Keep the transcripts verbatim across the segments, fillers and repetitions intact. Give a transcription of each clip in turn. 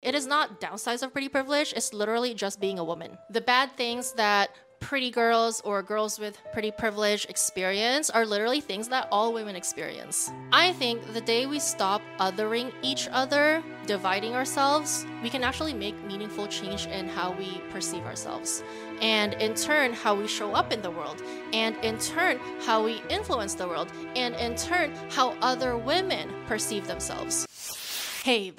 it is not downsides of pretty privilege, it's literally just being a woman. The bad things that pretty girls or girls with pretty privilege experience are literally things that all women experience. I think the day we stop othering each other, dividing ourselves, we can actually make meaningful change in how we perceive ourselves. And in turn, how we show up in the world. And in turn, how we influence the world. And in turn, how other women perceive themselves. Hey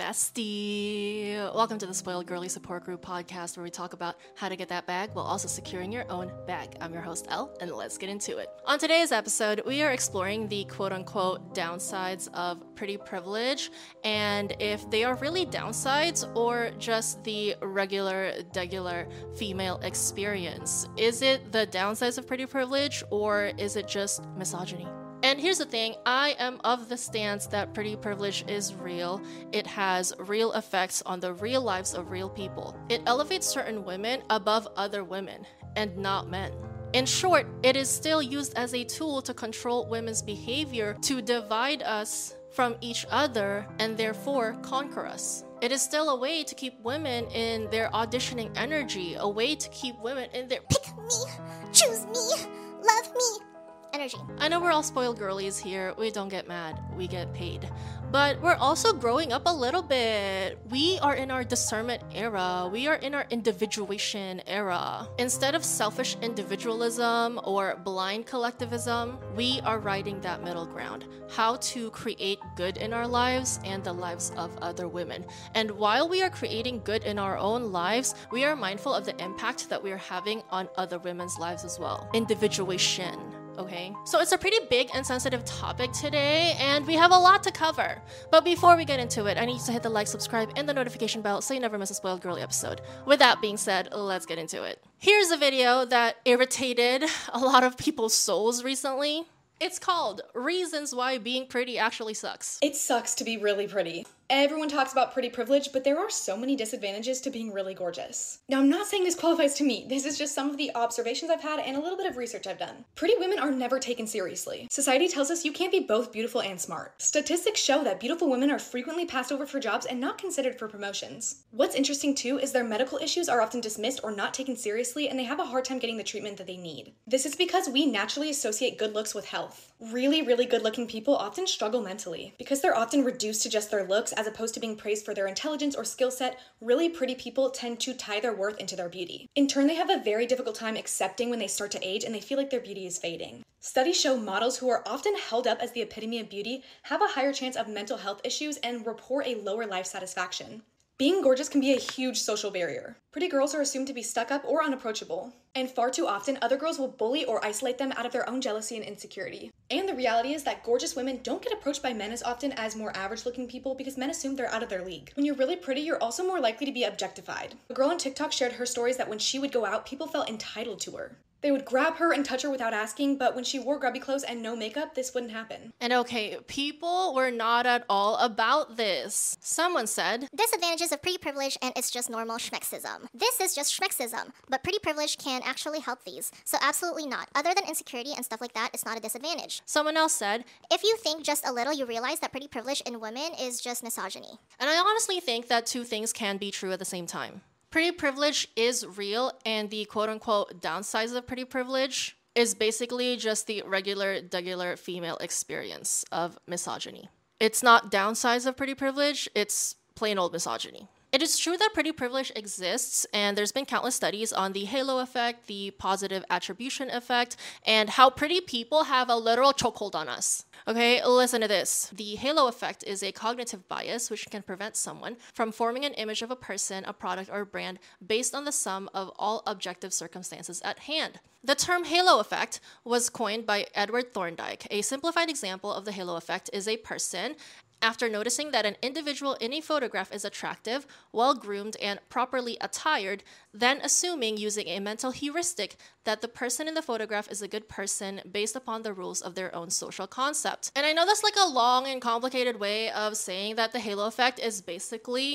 bestie! Welcome to the Spoiled Girly Support Group podcast, where we talk about how to get that bag while also securing your own bag. I'm your host Elle, and let's get into it. On today's episode, we are exploring the quote-unquote downsides of pretty privilege, and if they are really downsides or just the regular, degular female experience. Is it the downsides of pretty privilege, or is it just misogyny? And here's the thing, I am of the stance that pretty privilege is real. It has real effects on the real lives of real people. It elevates certain women above other women, and not men. In short, it is still used as a tool to control women's behavior, to divide us from each other, and therefore conquer us. It is still a way to keep women in their auditioning energy, a way to keep women in their pick me, choose me, love me energy. I know we're all spoiled girlies here. We don't get mad. We get paid. But we're also growing up a little bit. We are in our discernment era. We are in our individuation era. Instead of selfish individualism or blind collectivism, we are riding that middle ground. How to create good in our lives and the lives of other women. And while we are creating good in our own lives, we are mindful of the impact that we are having on other women's lives as well. Individuation. Okay, so it's a pretty big and sensitive topic today, and we have a lot to cover. But before we get into it, I need you to hit the like, subscribe, and the notification bell so you never miss a Spoiled Girly episode. With that being said, let's get into it. Here's a video that irritated a lot of people's souls recently. It's called Reasons Why Being Pretty Actually Sucks. It sucks to be really pretty. Everyone talks about pretty privilege, but there are so many disadvantages to being really gorgeous. Now, I'm not saying this qualifies to me. This is just some of the observations I've had and a little bit of research I've done. Pretty women are never taken seriously. Society tells us you can't be both beautiful and smart. Statistics show that beautiful women are frequently passed over for jobs and not considered for promotions. What's interesting too is their medical issues are often dismissed or not taken seriously, and they have a hard time getting the treatment that they need. This is because we naturally associate good looks with health. Really, really good-looking people often struggle mentally. Because they're often reduced to just their looks as opposed to being praised for their intelligence or skill set, really pretty people tend to tie their worth into their beauty. In turn, they have a very difficult time accepting when they start to age and they feel like their beauty is fading. Studies show models who are often held up as the epitome of beauty have a higher chance of mental health issues and report a lower life satisfaction. Being gorgeous can be a huge social barrier. Pretty girls are assumed to be stuck up or unapproachable. And far too often, other girls will bully or isolate them out of their own jealousy and insecurity. And the reality is that gorgeous women don't get approached by men as often as more average-looking people because men assume they're out of their league. When you're really pretty, you're also more likely to be objectified. A girl on TikTok shared her stories that when she would go out, people felt entitled to her. They would grab her and touch her without asking, but when she wore grubby clothes and no makeup, this wouldn't happen. And okay, people were not at all about this. Someone said, disadvantages of pretty privilege and it's just normal schmexism. This is just schmexism, but pretty privilege can actually help these. So absolutely not. Other than insecurity and stuff like that, it's not a disadvantage. Someone else said, if you think just a little, you realize that pretty privilege in women is just misogyny. And I honestly think that two things can be true at the same time. Pretty privilege is real, and the quote-unquote downsides of pretty privilege is basically just the regular, degular female experience of misogyny. It's not downsides of pretty privilege, it's plain old misogyny. It is true that pretty privilege exists, and there's been countless studies on the halo effect, the positive attribution effect, and how pretty people have a literal chokehold on us. Okay, listen to this. The halo effect is a cognitive bias which can prevent someone from forming an image of a person, a product, or a brand based on the sum of all objective circumstances at hand. The term halo effect was coined by Edward Thorndike. A simplified example of the halo effect is a person, after noticing that an individual in a photograph is attractive, well-groomed, and properly attired, then assuming using a mental heuristic that the person in the photograph is a good person based upon the rules of their own social concept. And I know that's like a long and complicated way of saying that the halo effect is basically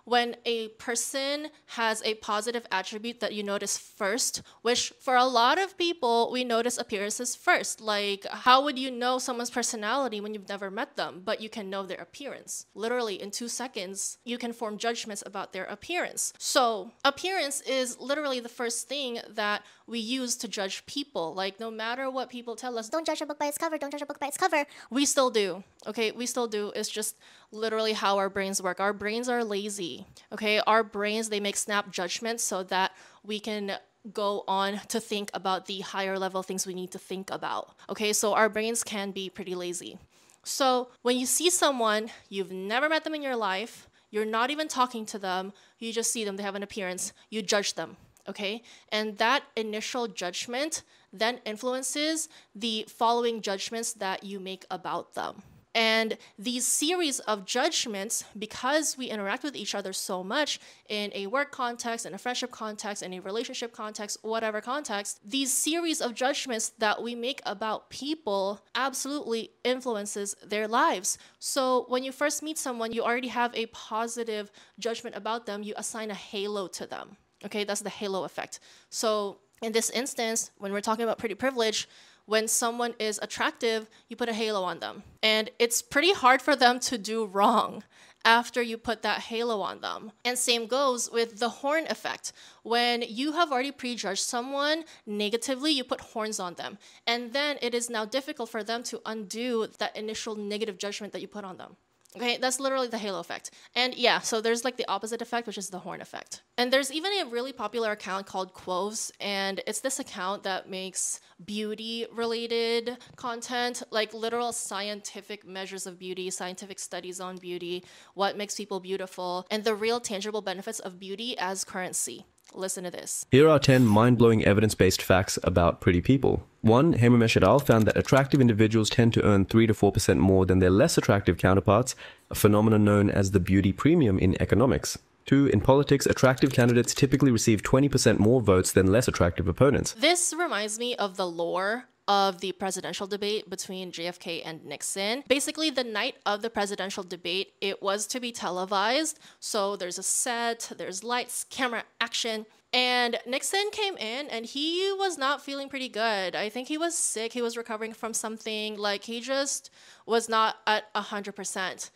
when a person has a positive attribute that you notice first, which for a lot of people, we notice appearances first. Like, how would you know someone's personality when you've never met them, but you can know their appearance? Literally, in two seconds, you can form judgments about their appearance. So, appearance is literally the first thing that we use to judge people. Like, no matter what people tell us, Don't judge a book by its cover, don't judge a book by its cover. we still do. Okay, we still do. It's just literally how our brains work. Our brains are lazy. Okay, our brains, they make snap judgments so that we can go on to think about the higher level things we need to think about. Okay, so our brains can be pretty lazy. So when you see someone, you've never met them in your life, you're not even talking to them, you just see them, they have an appearance, you judge them. Okay, and that initial judgment then influences the following judgments that you make about them. And these series of judgments, because we interact with each other so much in a work context, in a friendship context, in a relationship context, whatever context, these series of judgments that we make about people absolutely influences their lives. So when you first meet someone, you already have a positive judgment about them, you assign a halo to them. Okay, that's the halo effect. So in this instance, when we're talking about pretty privilege, when someone is attractive, you put a halo on them. And it's pretty hard for them to do wrong after you put that halo on them. And same goes with the horn effect. When you have already prejudged someone negatively, you put horns on them. And then it is now difficult for them to undo that initial negative judgment that you put on them. Okay, that's literally the halo effect. And yeah, so there's like the opposite effect, which is the horn effect. And there's even a really popular account called Quoves, and it's this account that makes beauty-related content, like literal scientific measures of beauty, scientific studies on beauty, what makes people beautiful, and the real tangible benefits of beauty as currency. Listen to this. Here are ten mind-blowing evidence-based facts about pretty people. One, Hamermesh et al. Found that attractive individuals tend to earn three to four percent more than their less attractive counterparts, a phenomenon known as the beauty premium in economics. Two, in politics, attractive candidates typically receive twenty percent more votes than less attractive opponents. This reminds me of the lore of the presidential debate between J F K and Nixon. Basically, the night of the presidential debate, it was to be televised. So there's a set, there's lights, camera, action. And Nixon came in and he was not feeling pretty good. I think he was sick. He was recovering from something. Like, he just was not at one hundred percent.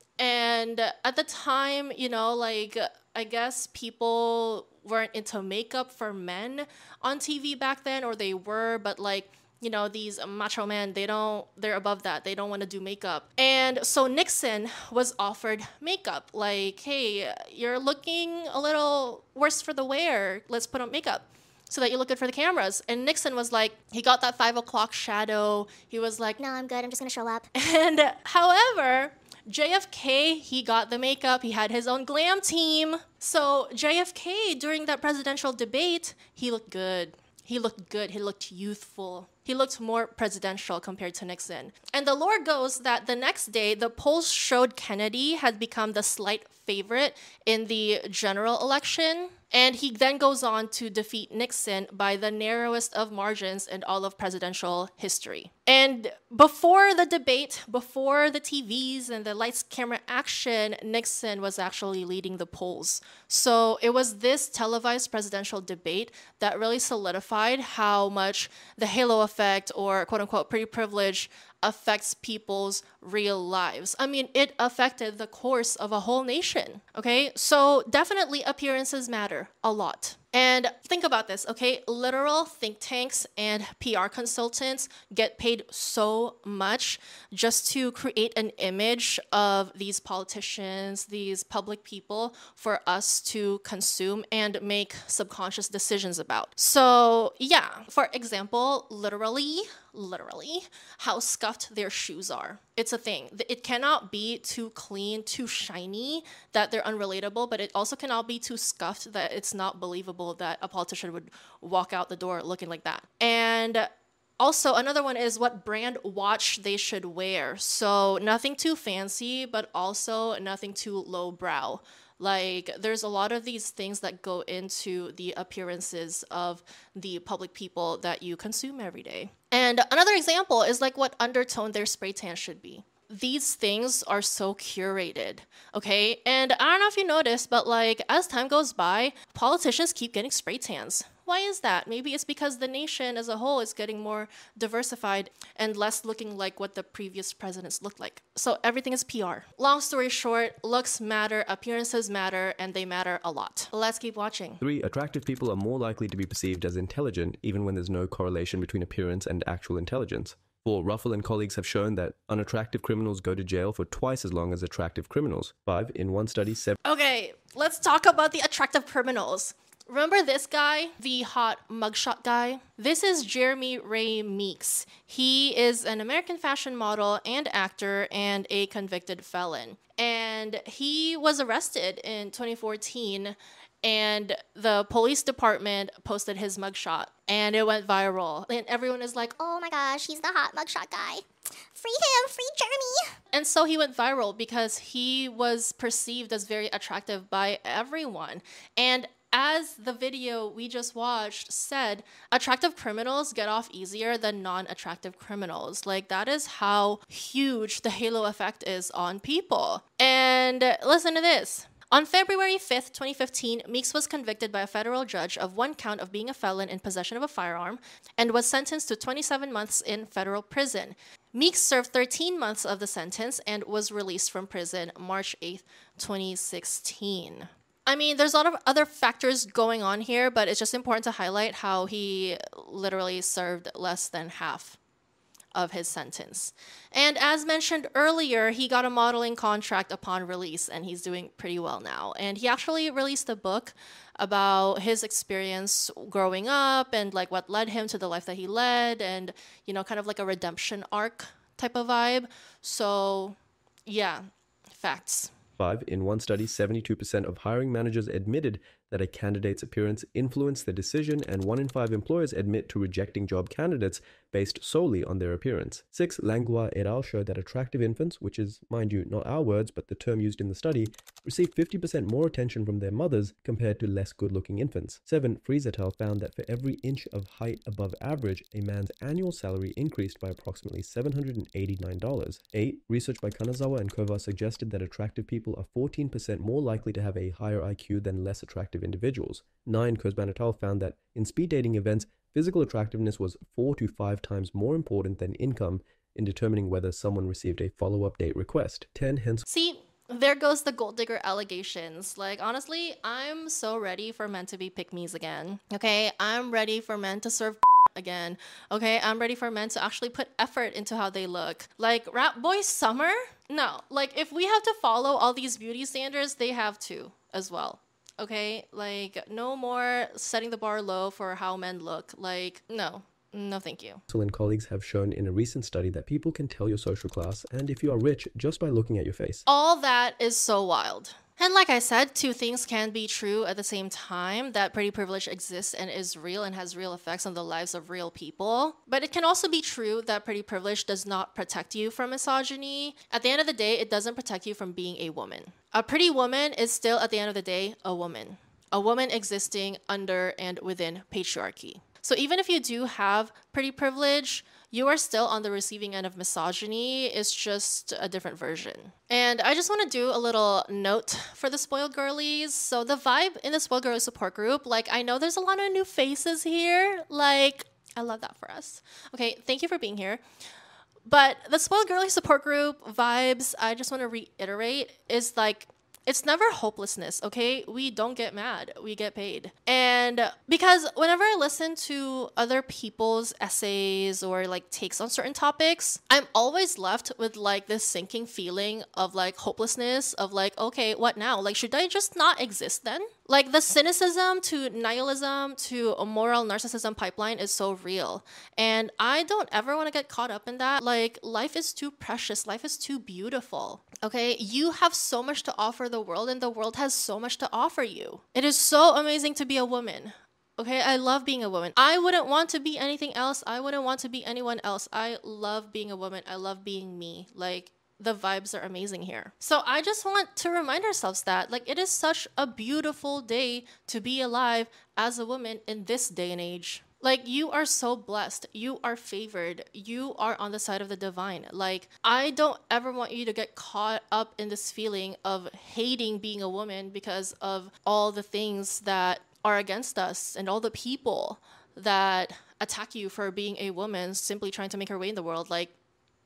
And at the time, you know, like, I guess people weren't into makeup for men on T V back then, or they were, but like, you know, these macho men, they don't, they're above that. They don't want to do makeup. And so Nixon was offered makeup. Like, hey, you're looking a little worse for the wear. Let's put on makeup so that you look good for the cameras. And Nixon was like, he got that five o'clock shadow. He was like, No, I'm good. I'm just going to show up. and however, J F K, he got the makeup. He had his own glam team. So J F K, during that presidential debate, he looked good. He looked good. He looked youthful. He looked more presidential compared to Nixon. And the lore goes that the next day, the polls showed Kennedy had become the slight favorite in the general election. And he then goes on to defeat Nixon by the narrowest of margins in all of presidential history. And before the debate, before the T Vs and the lights, camera, action, Nixon was actually leading the polls. So it was this televised presidential debate that really solidified how much the halo effect, or quote unquote pretty privilege, affects people's real lives. I mean, it affected the course of a whole nation, okay? So definitely appearances matter a lot. And think about this, okay? Literal think tanks and P R consultants get paid so much just to create an image of these politicians, these public people, for us to consume and make subconscious decisions about. So yeah, for example, literally, literally, how scuffed their shoes are. It's a thing. It cannot be too clean, too shiny that they're unrelatable, but it also cannot be too scuffed that it's not believable that a politician would walk out the door looking like that. And also, another one is what brand watch they should wear. So nothing too fancy, but also nothing too lowbrow. Like, there's a lot of these things that go into the appearances of the public people that you consume every day. And another example is like what undertone their spray tan should be. these things are so curated, okay? And I don't know if you noticed, but like as time goes by, politicians keep getting spray tans. Why is that? Maybe it's because the nation as a whole is getting more diversified and less looking like what the previous presidents looked like. So everything is P R. Long story short, looks matter, appearances matter, and they matter a lot. Let's keep watching. Three, attractive people are more likely to be perceived as intelligent, even when there's no correlation between appearance and actual intelligence. Four, Ruffle and colleagues have shown that unattractive criminals go to jail for twice as long as attractive criminals. Five, in one study, seven... Okay, let's talk about the attractive criminals. Remember this guy, the hot mugshot guy? This is Jeremy Ray Meeks. He is an American fashion model and actor and a convicted felon. And he was arrested in twenty fourteen, and the police department posted his mugshot and it went viral. And everyone is like, Oh my gosh, he's the hot mugshot guy. Free him, free Jeremy. and so he went viral because he was perceived as very attractive by everyone. And as the video we just watched said, attractive criminals get off easier than non-attractive criminals. Like, that is how huge the halo effect is on people. And listen to this. On February fifth, twenty fifteen, Meeks was convicted by a federal judge of one count of being a felon in possession of a firearm and was sentenced to twenty-seven months in federal prison. Meeks served thirteen months of the sentence and was released from prison March eighth, twenty sixteen. I mean, there's a lot of other factors going on here, but it's just important to highlight how he literally served less than half of his sentence. And as mentioned earlier, he got a modeling contract upon release, and he's doing pretty well now. And he actually released a book about his experience growing up and like what led him to the life that he led, and, you know, kind of like a redemption arc type of vibe. So yeah, facts. Five, in one study, seventy-two percent of hiring managers admitted that a candidate's appearance influenced their decision, and one in five employers admit to rejecting job candidates based solely on their appearance. Six, Langlois et al. Showed that attractive infants, which is, mind you, not our words, but the term used in the study, received fifty percent more attention from their mothers compared to less good-looking infants. Seven, Fries et al. Found that for every inch of height above average, a man's annual salary increased by approximately seven hundred eighty-nine dollars. Eight, research by Kanazawa and Kovar suggested that attractive people are fourteen percent more likely to have a higher I Q than less attractive individuals. Nine, Kozban et al. Found that in speed dating events, physical attractiveness was four to five times more important than income in determining whether someone received a follow-up date request. ten, hence... See, there goes the gold digger allegations. Like, honestly, I'm so ready for men to be pick-me's again. Okay, I'm ready for men to serve again. Okay, I'm ready for men to actually put effort into how they look. Like, Rap Boy Summer? No, like, if we have to follow all these beauty standards, they have to as well. Okay, like, no more setting the bar low for how men look. Like, no. No, thank you. Russell and colleagues have shown in a recent study that people can tell your social class and if you are rich just by looking at your face. All that is so wild. And like I said, two things can be true at the same time, that pretty privilege exists and is real and has real effects on the lives of real people. But it can also be true that pretty privilege does not protect you from misogyny. At the end of the day, it doesn't protect you from being a woman. A pretty woman is still, at the end of the day, a woman. A woman existing under and within patriarchy. So even if you do have pretty privilege, you are still on the receiving end of misogyny. It's just a different version. And I just want to do a little note for the Spoiled Girlies. So the vibe in the Spoiled Girlies support group, like, I know there's a lot of new faces here. Like, I love that for us. Okay, thank you for being here. But the Spoiled Girlies support group vibes, I just want to reiterate, is like, it's never hopelessness, okay? We don't get mad. We get paid. And because whenever I listen to other people's essays or like takes on certain topics, I'm always left with like this sinking feeling of like hopelessness of like, okay, what now? Like, should I just not exist then? Like, the cynicism to nihilism to a moral narcissism pipeline is so real. And I don't ever want to get caught up in that. Like, life is too precious. Life is too beautiful. Okay? You have so much to offer the world, and the world has so much to offer you. It is so amazing to be a woman. Okay? I love being a woman. I wouldn't want to be anything else. I wouldn't want to be anyone else. I love being a woman. I love being me. Like, the vibes are amazing here. So I just want to remind ourselves that, like, it is such a beautiful day to be alive as a woman in this day and age. Like, you are so blessed. You are favored. You are on the side of the divine. Like, I don't ever want you to get caught up in this feeling of hating being a woman because of all the things that are against us and all the people that attack you for being a woman simply trying to make her way in the world. Like,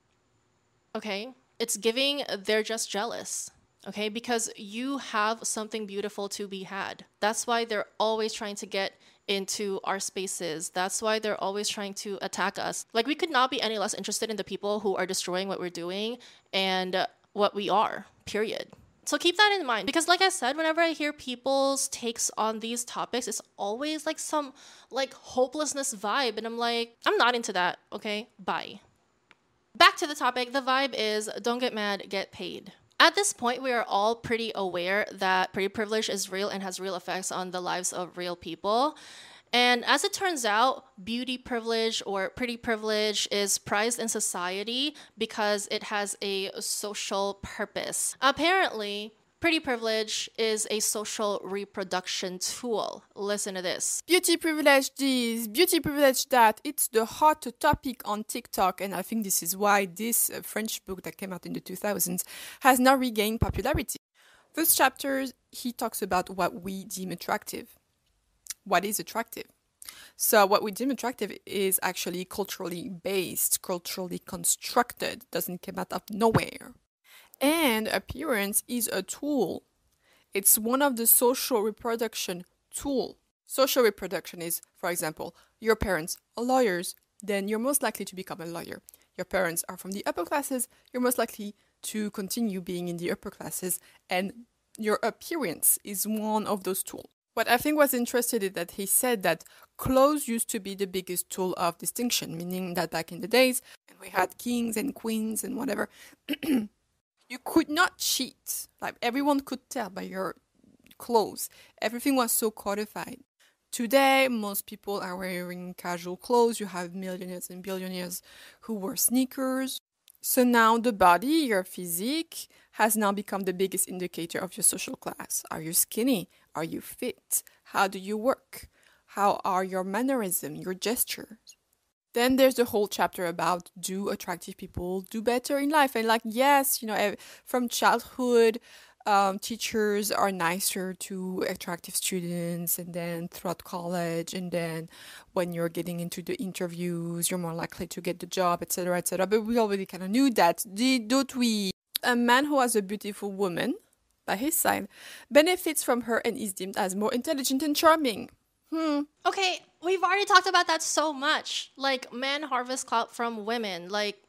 okay, it's giving they're just jealous. Okay, because you have something beautiful to be had. That's why they're always trying to get into our spaces. That's why they're always trying to attack us. Like, we could not be any less interested in the people who are destroying what we're doing and uh, what we are, period. So keep that in mind, because like I said, whenever I hear people's takes on these topics, it's always like some like hopelessness vibe. And I'm like, I'm not into that. Okay, bye. Back to the topic. The vibe is don't get mad, get paid. At this point, we are all pretty aware that pretty privilege is real and has real effects on the lives of real people. And as it turns out, beauty privilege or pretty privilege is prized in society because it has a social purpose. Apparently, pretty privilege is a social reproduction tool. Listen to this. Beauty privilege this, beauty privilege that. It's the hot topic on TikTok, and I think this is why this uh, French book that came out in the two thousands has now regained popularity. First chapter, he talks about what we deem attractive. What is attractive? So what we deem attractive is actually culturally based, culturally constructed, doesn't come out of nowhere. And appearance is a tool. It's one of the social reproduction tool. Social reproduction is, for example, your parents are lawyers, then you're most likely to become a lawyer. Your parents are from the upper classes, you're most likely to continue being in the upper classes, and your appearance is one of those tools. What I think was interesting is that he said that clothes used to be the biggest tool of distinction, meaning that back in the days, when we had kings and queens and whatever, you could not cheat. Like, everyone could tell by your clothes. Everything was so codified. Today, most people are wearing casual clothes. You have millionaires and billionaires who wear sneakers. So now the body, your physique, has now become the biggest indicator of your social class. Are you skinny? Are you fit? How do you work? How are your mannerisms, your gestures? Then there's the whole chapter about do attractive people do better in life? And like, yes, you know, from childhood, um, teachers are nicer to attractive students, and then throughout college, and then when you're getting into the interviews, you're more likely to get the job, et cetera, et cetera. But we already kind of knew that, don't we? A man who has a beautiful woman by his side benefits from her and is deemed as more intelligent and charming. Hmm. Okay, we've already talked about that so much. Like, men harvest clout from women. Like,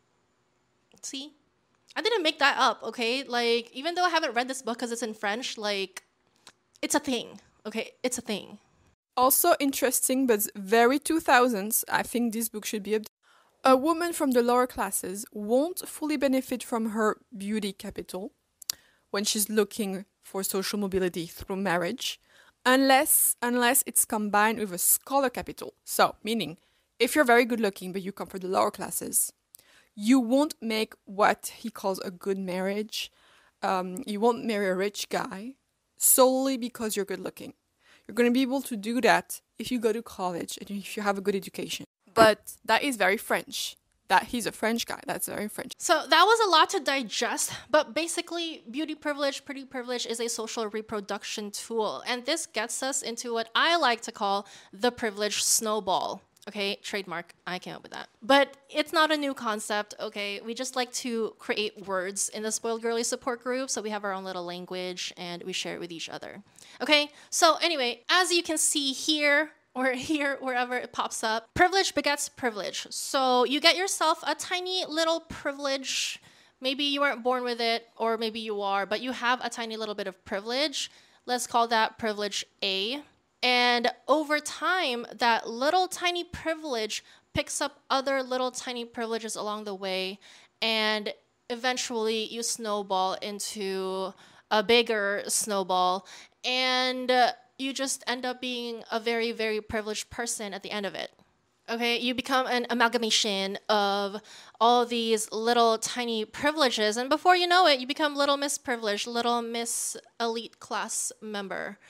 see? I didn't make that up, okay? Like, even though I haven't read this book because it's in French, like, it's a thing, okay? It's a thing. Also interesting, but very two thousands, I think this book should be updated. A woman from the lower classes won't fully benefit from her beauty capital when she's looking for social mobility through marriage, unless unless it's combined with a scholar capital. So, meaning, if you're very good looking but you come from the lower classes, you won't make what he calls a good marriage. Um, you won't marry a rich guy solely because you're good looking. You're going to be able to do that if you go to college and if you have a good education. But that is very French. That he's a French guy. That's very French. So that was a lot to digest, but basically beauty privilege, pretty privilege is a social reproduction tool. And this gets us into what I like to call the privilege snowball. Okay, trademark, I came up with that. But it's not a new concept, okay? We just like to create words in the Spoiled Girly support group, so we have our own little language and we share it with each other. Okay, so anyway, as you can see here, or here, wherever it pops up, privilege begets privilege. So you get yourself a tiny little privilege. Maybe you weren't born with it, or maybe you are, but you have a tiny little bit of privilege. Let's call that privilege A. And over time, that little tiny privilege picks up other little tiny privileges along the way, and eventually you snowball into a bigger snowball, and uh, you just end up being a very, very privileged person at the end of it. Okay, you become an amalgamation of all these little tiny privileges, and before you know it, you become Little Miss Privilege, Little Miss Elite Class member.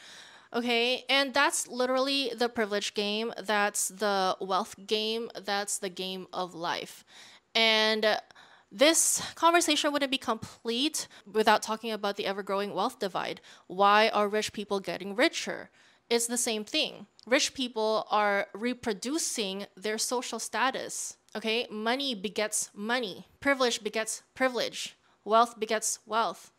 Okay, and that's literally the privilege game. That's the wealth game. That's the game of life. And uh, this conversation wouldn't be complete without talking about the ever-growing wealth divide. Why are rich people getting richer? It's the same thing. Rich people are reproducing their social status. Okay, money begets money. Privilege begets privilege. Wealth begets wealth.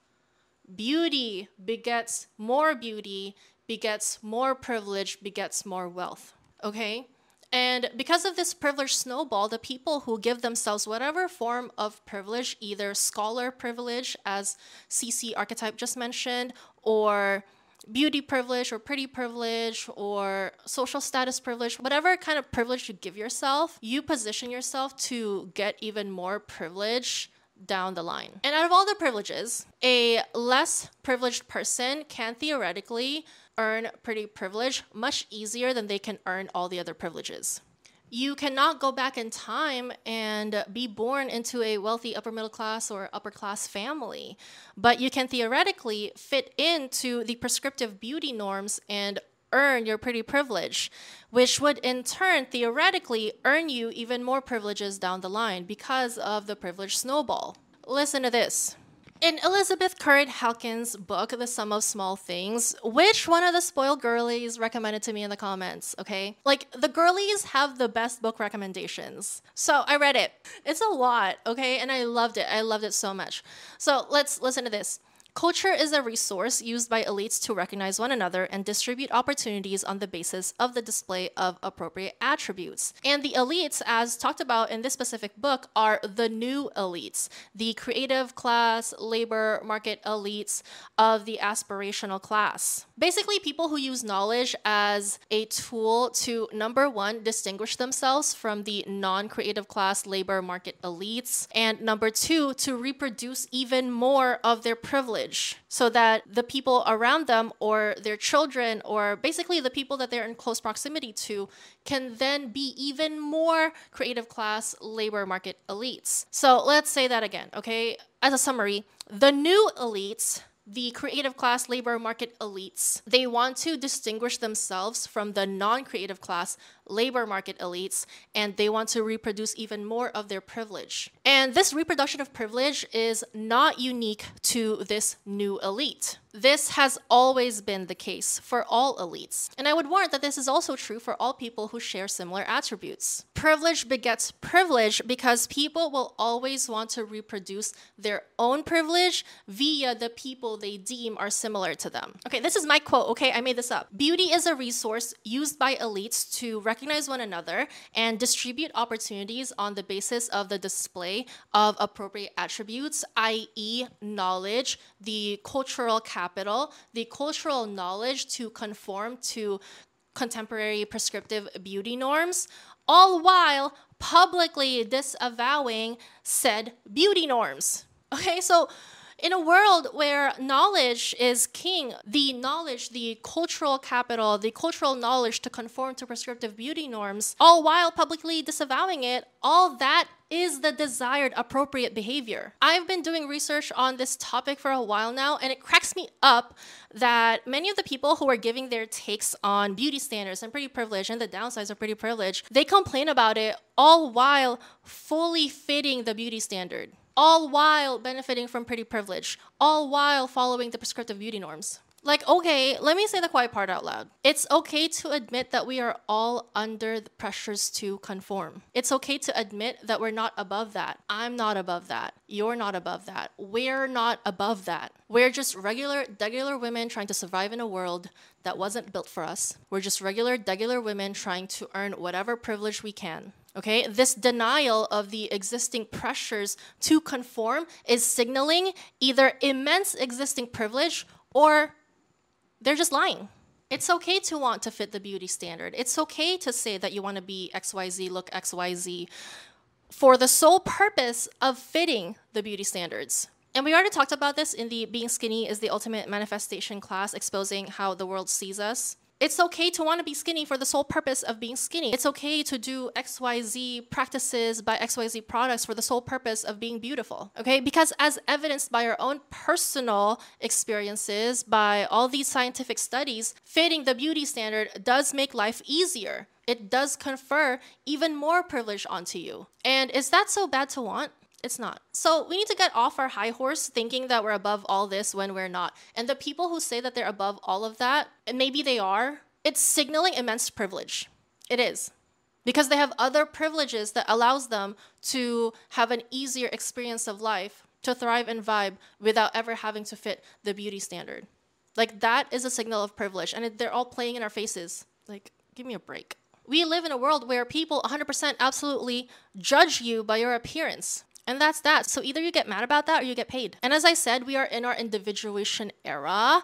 Beauty begets more beauty, begets more privilege, begets more wealth, okay? And because of this privilege snowball, the people who give themselves whatever form of privilege, either scholar privilege, as C C archetype just mentioned, or beauty privilege, or pretty privilege, or social status privilege, whatever kind of privilege you give yourself, you position yourself to get even more privilege down the line. And out of all the privileges, a less privileged person can theoretically earn pretty privilege much easier than they can earn all the other privileges. You cannot go back in time and be born into a wealthy upper middle class or upper class family, but you can theoretically fit into the prescriptive beauty norms and earn your pretty privilege, which would in turn theoretically earn you even more privileges down the line because of the privilege snowball. Listen to this. In Elizabeth Currid Halkins' book, The Sum of Small Things, which one of the spoiled girlies recommended to me in the comments, okay? Like, the girlies have the best book recommendations. So I read it. It's a lot, okay? And I loved it. I loved it so much. So let's listen to this. Culture is a resource used by elites to recognize one another and distribute opportunities on the basis of the display of appropriate attributes. And the elites, as talked about in this specific book, are the new elites, the creative class, labor market elites of the aspirational class. Basically, people who use knowledge as a tool to, number one, distinguish themselves from the non-creative class labor market elites, and number two, to reproduce even more of their privilege, so that the people around them or their children or basically the people that they're in close proximity to can then be even more creative class labor market elites. So let's say that again, okay? As a summary, the new elites, the creative class labor market elites, they want to distinguish themselves from the non-creative class labor market elites, and they want to reproduce even more of their privilege. And this reproduction of privilege is not unique to this new elite. This has always been the case for all elites. And I would warn that this is also true for all people who share similar attributes. Privilege begets privilege because people will always want to reproduce their own privilege via the people they deem are similar to them. Okay, this is my quote, okay? I made this up. Beauty is a resource used by elites to recognize one another and distribute opportunities on the basis of the display of appropriate attributes, that is knowledge, the cultural capital, the cultural knowledge to conform to contemporary prescriptive beauty norms, all while publicly disavowing said beauty norms. Okay, so in a world where knowledge is king, the knowledge, the cultural capital, the cultural knowledge to conform to prescriptive beauty norms, all while publicly disavowing it, all that is the desired appropriate behavior. I've been doing research on this topic for a while now, and it cracks me up that many of the people who are giving their takes on beauty standards and pretty privilege and the downsides of pretty privilege, they complain about it all while fully fitting the beauty standard, all while benefiting from pretty privilege, all while following the prescriptive beauty norms. Like, okay, let me say the quiet part out loud. It's okay to admit that we are all under the pressures to conform. It's okay to admit that we're not above that. I'm not above that. You're not above that. We're not above that. We're just regular, regular women trying to survive in a world that wasn't built for us. We're just regular, regular women trying to earn whatever privilege we can. Okay, this denial of the existing pressures to conform is signaling either immense existing privilege or they're just lying. It's okay to want to fit the beauty standard. It's okay to say that you want to be X Y Z, look X Y Z, for the sole purpose of fitting the beauty standards. And we already talked about this in the Being Skinny is the Ultimate Manifestation class, exposing how the world sees us. It's okay to want to be skinny for the sole purpose of being skinny. It's okay to do X Y Z practices by X Y Z products for the sole purpose of being beautiful, okay? Because as evidenced by our own personal experiences, by all these scientific studies, fitting the beauty standard does make life easier. It does confer even more privilege onto you. And is that so bad to want? It's not. So we need to get off our high horse thinking that we're above all this when we're not. And the people who say that they're above all of that, and maybe they are, it's signaling immense privilege. It is. Because they have other privileges that allows them to have an easier experience of life, to thrive and vibe without ever having to fit the beauty standard. Like, that is a signal of privilege. And they're all playing in our faces. Like, give me a break. We live in a world where people one hundred percent absolutely judge you by your appearance. And that's that. So either you get mad about that or you get paid. And as I said, we are in our individuation era.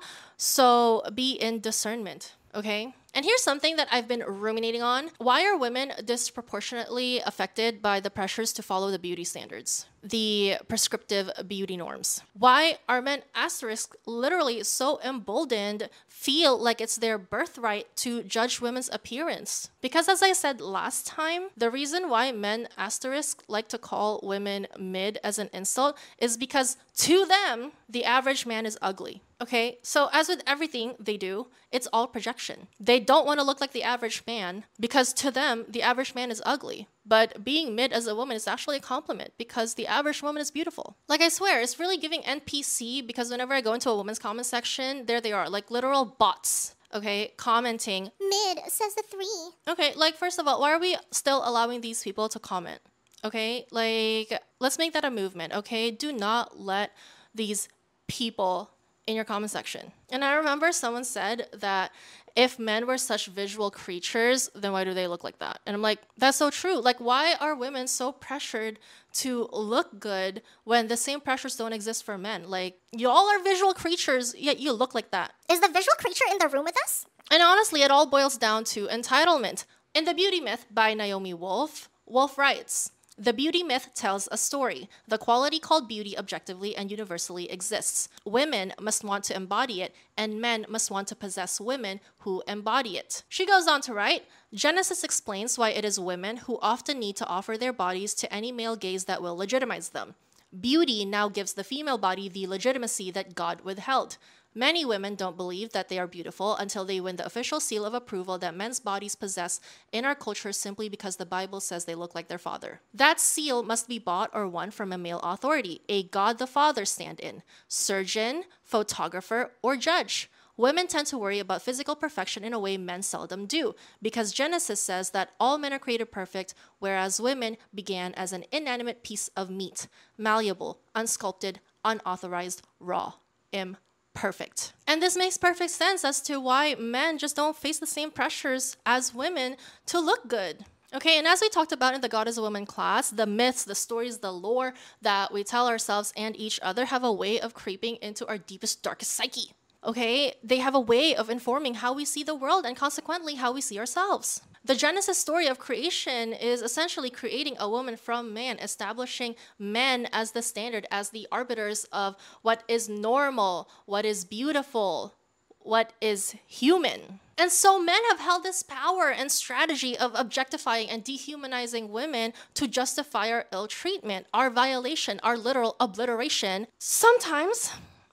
So be in discernment, okay? And here's something that I've been ruminating on. Why are women disproportionately affected by the pressures to follow the beauty standards, the prescriptive beauty norms? Why are men asterisk literally so emboldened, feel like it's their birthright to judge women's appearance? Because as I said last time, the reason why men asterisk like to call women mid as an insult is because to them, the average man is ugly. Okay, so as with everything they do, it's all projection. They don't want to look like the average man because to them, the average man is ugly. But being mid as a woman is actually a compliment because the average woman is beautiful. Like, I swear, it's really giving N P C because whenever I go into a woman's comment section, there they are, like literal bots, okay, commenting. Mid, says the three. Okay, like, first of all, why are we still allowing these people to comment? Okay, like, let's make that a movement, okay? Do not let these people in your comment section. And I remember someone said that if men were such visual creatures, then why do they look like that? And I'm like, that's so true. Like, why are women so pressured to look good when the same pressures don't exist for men? Like, y'all are visual creatures, yet you look like that. Is the visual creature in the room with us? And honestly, it all boils down to entitlement. In The Beauty Myth by Naomi Wolf, Wolf writes, "The beauty myth tells a story. The quality called beauty objectively and universally exists. Women must want to embody it, and men must want to possess women who embody it." She goes on to write, "Genesis explains why it is women who often need to offer their bodies to any male gaze that will legitimize them. Beauty now gives the female body the legitimacy that God withheld. Many women don't believe that they are beautiful until they win the official seal of approval that men's bodies possess in our culture simply because the Bible says they look like their father. That seal must be bought or won from a male authority, a God the Father stand-in, surgeon, photographer, or judge. Women tend to worry about physical perfection in a way men seldom do, because Genesis says that all men are created perfect, whereas women began as an inanimate piece of meat, malleable, unsculpted, unauthorized, raw, imperfect. Perfect. And this makes perfect sense as to why men just don't face the same pressures as women to look good. Okay, and as we talked about in the God is a Woman class, the myths, the stories, the lore that we tell ourselves and each other have a way of creeping into our deepest, darkest psyche. Okay, they have a way of informing how we see the world and consequently how we see ourselves. The Genesis story of creation is essentially creating a woman from man, establishing men as the standard, as the arbiters of what is normal, what is beautiful, what is human. And so men have held this power and strategy of objectifying and dehumanizing women to justify our ill treatment, our violation, our literal obliteration, sometimes,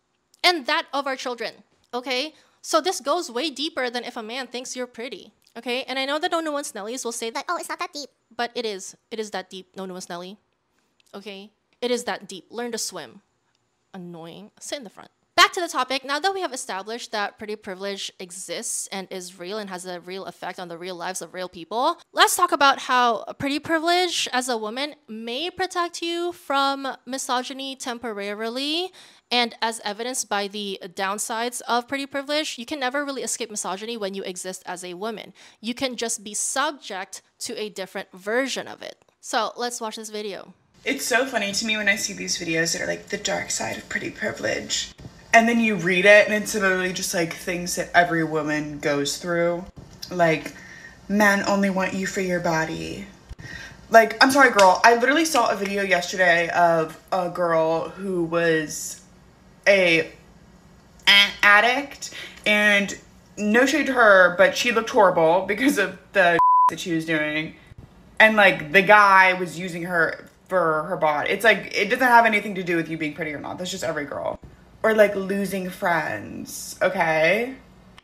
and that of our children, okay? So this goes way deeper than if a man thinks you're pretty. Okay, and I know that No Nuance Nellies will say that, Like, oh, it's not that deep. but it is. It is that deep, No Nuance Nelly. Okay, it is that deep. Learn to swim. Annoying. Sit in the front. Back to the topic. Now that we have established that pretty privilege exists and is real and has a real effect on the real lives of real people, let's talk about how pretty privilege as a woman may protect you from misogyny temporarily. And as evidenced by the downsides of pretty privilege, you can never really escape misogyny when you exist as a woman. You can just be subject to a different version of it. So let's watch this video. It's so funny to me when I see these videos that are like the dark side of pretty privilege. And then you read it and it's literally just like things that every woman goes through. Like, men only want you for your body. Like, I'm sorry, girl. I literally saw a video yesterday of a girl who was a addict and no shade to her, but she looked horrible because of the that she was doing. And like the guy was using her for her bod. It's like, it doesn't have anything to do with you being pretty or not. That's just every girl. Or like losing friends, okay?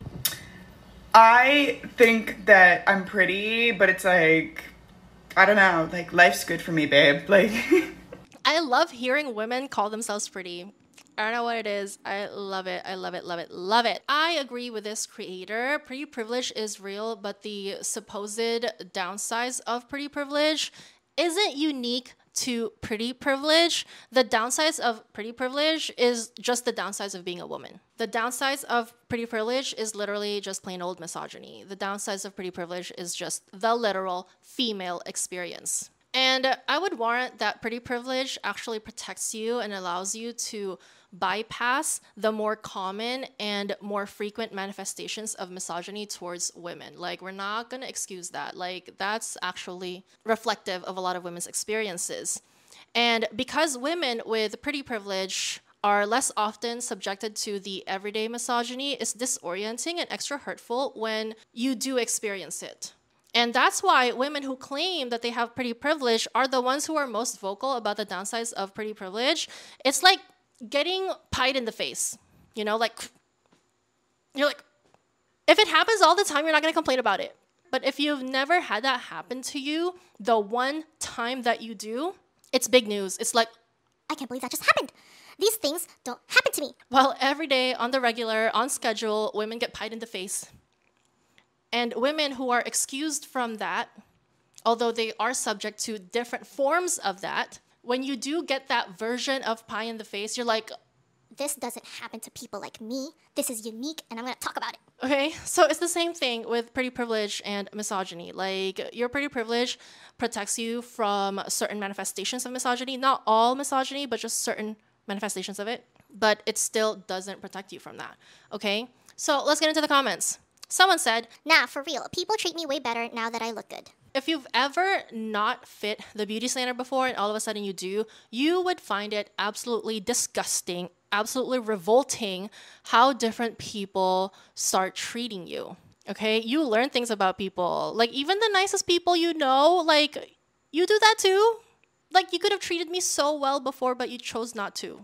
I think that I'm pretty, but it's like, I don't know, like life's good for me, babe. Like, I love hearing women call themselves pretty. I don't know what it is. I love it. I love it, love it, love it. I agree with this creator. Pretty privilege is real, but the supposed downsides of pretty privilege isn't unique to pretty privilege. The downsides of pretty privilege is just the downsides of being a woman. The downsides of pretty privilege is literally just plain old misogyny. The downsides of pretty privilege is just the literal female experience. And I would warrant that pretty privilege actually protects you and allows you to bypass the more common and more frequent manifestations of misogyny towards women. Like, we're not going to excuse that. Like, that's actually reflective of a lot of women's experiences. And because women with pretty privilege are less often subjected to the everyday misogyny, it's disorienting and extra hurtful when you do experience it. And that's why women who claim that they have pretty privilege are the ones who are most vocal about the downsides of pretty privilege. It's like getting pied in the face, you know, like, you're like, if it happens all the time, you're not going to complain about it. But if you've never had that happen to you, the one time that you do, it's big news. It's like, I can't believe that just happened. These things don't happen to me. Well, every day on the regular, on schedule, women get pied in the face. And women who are excused from that, although they are subject to different forms of that, when you do get that version of pie in the face, you're like, this doesn't happen to people like me. This is unique, and I'm going to talk about it. Okay, so it's the same thing with pretty privilege and misogyny. Like, your pretty privilege protects you from certain manifestations of misogyny. Not all misogyny, but just certain manifestations of it. But it still doesn't protect you from that, okay? So let's get into the comments. Someone said, nah, for real, people treat me way better now that I look good. If you've ever not fit the beauty standard before and all of a sudden you do, you would find it absolutely disgusting, absolutely revolting how different people start treating you, okay? You learn things about people. Like, even the nicest people you know, like, you do that too. Like, you could have treated me so well before, but you chose not to.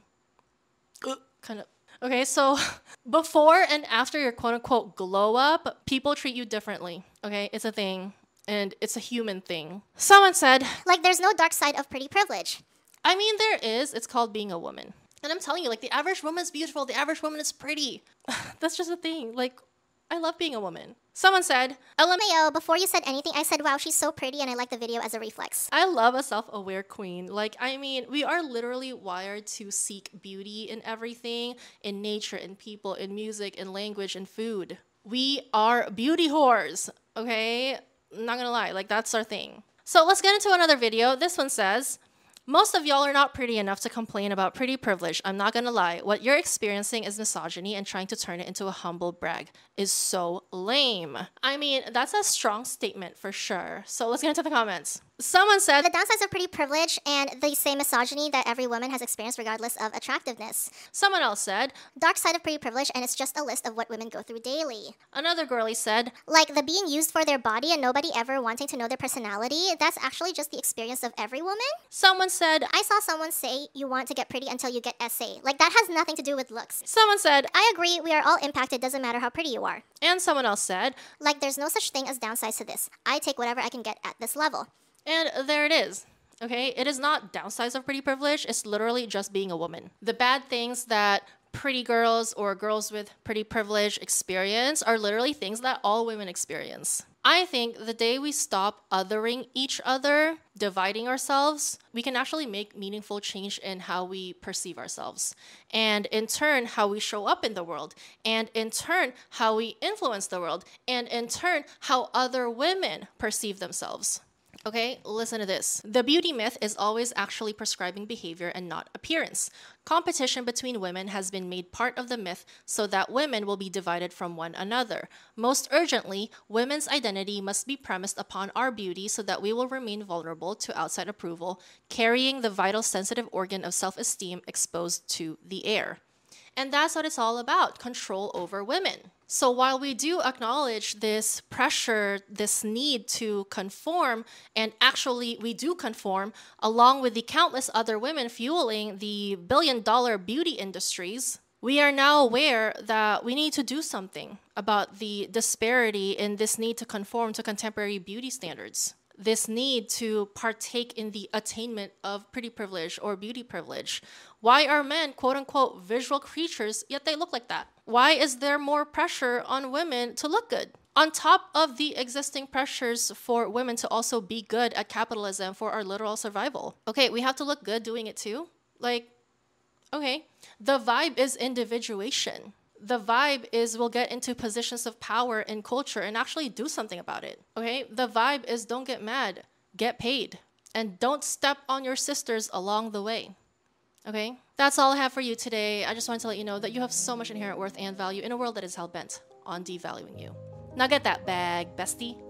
Kind of. Okay, so before and after your quote-unquote glow up, people treat you differently, okay? It's a thing, and it's a human thing. Someone said, like, there's no dark side of pretty privilege. I mean, there is. It's called being a woman. And I'm telling you, like, the average woman is beautiful. The average woman is pretty. That's just a thing. Like, I love being a woman. Someone said, L M A O, before you said anything, I said, wow, she's so pretty, and I like the video as a reflex. I love a self-aware queen. Like, I mean, we are literally wired to seek beauty in everything, in nature, in people, in music, in language, in food. We are beauty whores, okay? I'm not gonna lie, like, that's our thing. So let's get into another video. This one says, most of y'all are not pretty enough to complain about pretty privilege. I'm not gonna lie. What you're experiencing is misogyny, and trying to turn it into a humble brag is so lame. I mean, that's a strong statement for sure. So let's get into the comments. Someone said, the downsides of pretty privilege and the same misogyny that every woman has experienced regardless of attractiveness. Someone else said, dark side of pretty privilege, and it's just a list of what women go through daily. Another girlie said, like the being used for their body and nobody ever wanting to know their personality, that's actually just the experience of every woman. Someone said, I saw someone say you want to get pretty until you get S A. Like, that has nothing to do with looks. Someone said, I agree, we are all impacted, doesn't matter how pretty you are. And someone else said, like, there's no such thing as downsides to this. I take whatever I can get at this level. And there it is. Okay, it is not downsides of pretty privilege. It's literally just being a woman. The bad things that pretty girls or girls with pretty privilege experience are literally things that all women experience. I think the day we stop othering each other, dividing ourselves, we can actually make meaningful change in how we perceive ourselves. And in turn, how we show up in the world. And in turn, how we influence the world. And in turn, how other women perceive themselves. Okay, listen to this. The beauty myth is always actually prescribing behavior and not appearance. Competition between women has been made part of the myth so that women will be divided from one another. Most urgently, women's identity must be premised upon our beauty so that we will remain vulnerable to outside approval, carrying the vital sensitive organ of self-esteem exposed to the air. And that's what it's all about, control over women. So while we do acknowledge this pressure, this need to conform, and actually we do conform, along with the countless other women fueling the billion dollar beauty industries, we are now aware that we need to do something about the disparity in this need to conform to contemporary beauty standards. This need to partake in the attainment of pretty privilege or beauty privilege. Why are men, quote unquote, visual creatures, yet they look like that? Why is there more pressure on women to look good? On top of the existing pressures for women to also be good at capitalism for our literal survival. Okay, we have to look good doing it too? Like, okay. The vibe is individuation. The vibe is we'll get into positions of power in culture and actually do something about it. Okay? The vibe is don't get mad, get paid, and don't step on your sisters along the way. Okay? That's all I have for you today. I just wanted to let you know that you have so much inherent worth and value in a world that is hell-bent on devaluing you. Now get that bag, bestie.